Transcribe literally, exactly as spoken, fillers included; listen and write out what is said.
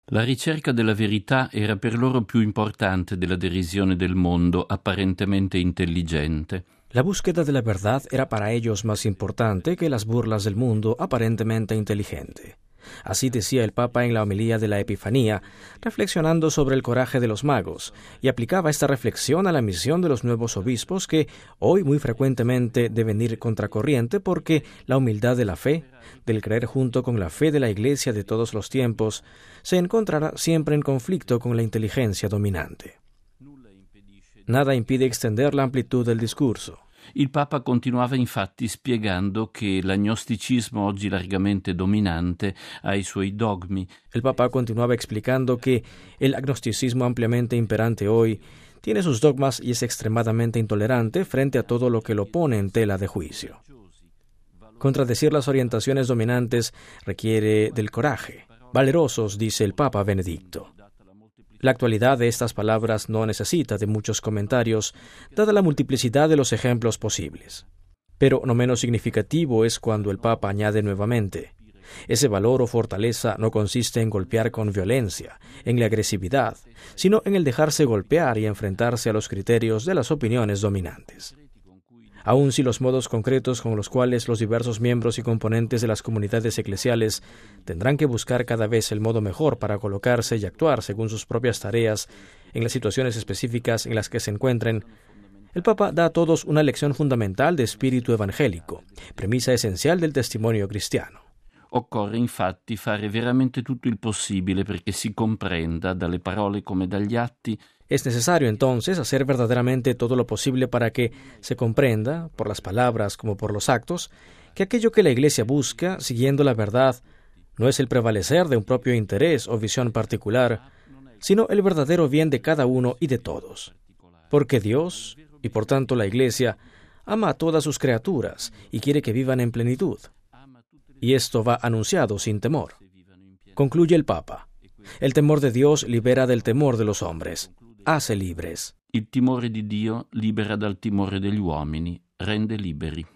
La ricerca della verità era per loro più importante della derisione del mondo apparentemente intelligente. La búsqueda de la verdad era para ellos más importante que las burlas del mundo aparentemente inteligente. Así decía el Papa en la homilía de la Epifanía, reflexionando sobre el coraje de los magos, y aplicaba esta reflexión a la misión de los nuevos obispos que hoy muy frecuentemente deben ir contracorriente porque la humildad de la fe, del creer junto con la fe de la Iglesia de todos los tiempos, se encontrará siempre en conflicto con la inteligencia dominante. Nada impide extender la amplitud del discorso. Il Papa continuava infatti spiegando che l'agnosticismo oggi largamente dominante ha i suoi dogmi. El Papa continuaba explicando que el agnosticismo ampliamente imperante hoy tiene sus dogmas y es extremadamente intolerante frente a todo lo que lo pone en tela de juicio. Contradecir las orientaciones dominantes requiere del coraje. Valerosos, dice el Papa Benedicto. La actualidad de estas palabras no necesita de muchos comentarios, dada la multiplicidad de los ejemplos posibles. Pero no menos significativo es cuando el Papa añade nuevamente: ese valor o fortaleza no consiste en golpear con violencia, en la agresividad, sino en el dejarse golpear y enfrentarse a los criterios de las opiniones dominantes. Aun si los modos concretos con los cuales los diversos miembros y componentes de las comunidades eclesiales tendrán que buscar cada vez el modo mejor para colocarse y actuar según sus propias tareas en las situaciones específicas en las que se encuentren, el Papa da a todos una lección fundamental de espíritu evangélico, premisa esencial del testimonio cristiano. Occorre infatti fare veramente tutto il possibile perché si comprenda, dalle parole come dagli atti. Es necesario entonces hacer verdaderamente todo lo posible para que se comprenda, por las palabras como por los actos, que aquello que la Iglesia busca, siguiendo la verdad, no es el prevalecer de un propio interés o visión particular, sino el verdadero bien de cada uno y de todos. Porque Dios, y por tanto la Iglesia, ama a todas sus criaturas y quiere que vivan en plenitud. Y esto va anunciado sin temor. Concluye el Papa: el temor de Dios libera del temor de los hombres, hace libres. Il timore di Dio libera dal timore degli uomini, rende liberi.